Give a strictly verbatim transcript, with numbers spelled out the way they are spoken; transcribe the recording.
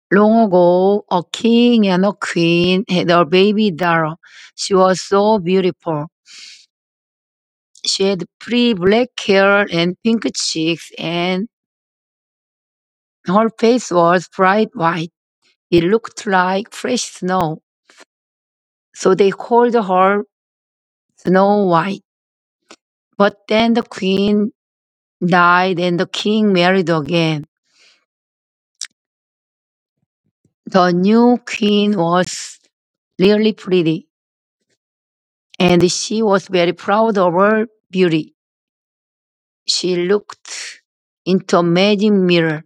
Long ago, a king and a queen had a baby daughter. She was so beautiful. She had pretty black hair and pink cheeks, and her face was bright white. It looked like fresh snow. So they called her Snow White. But then the queen died and the king married again. The new queen was really pretty, and she was very proud of her beauty. She looked into a magic mirror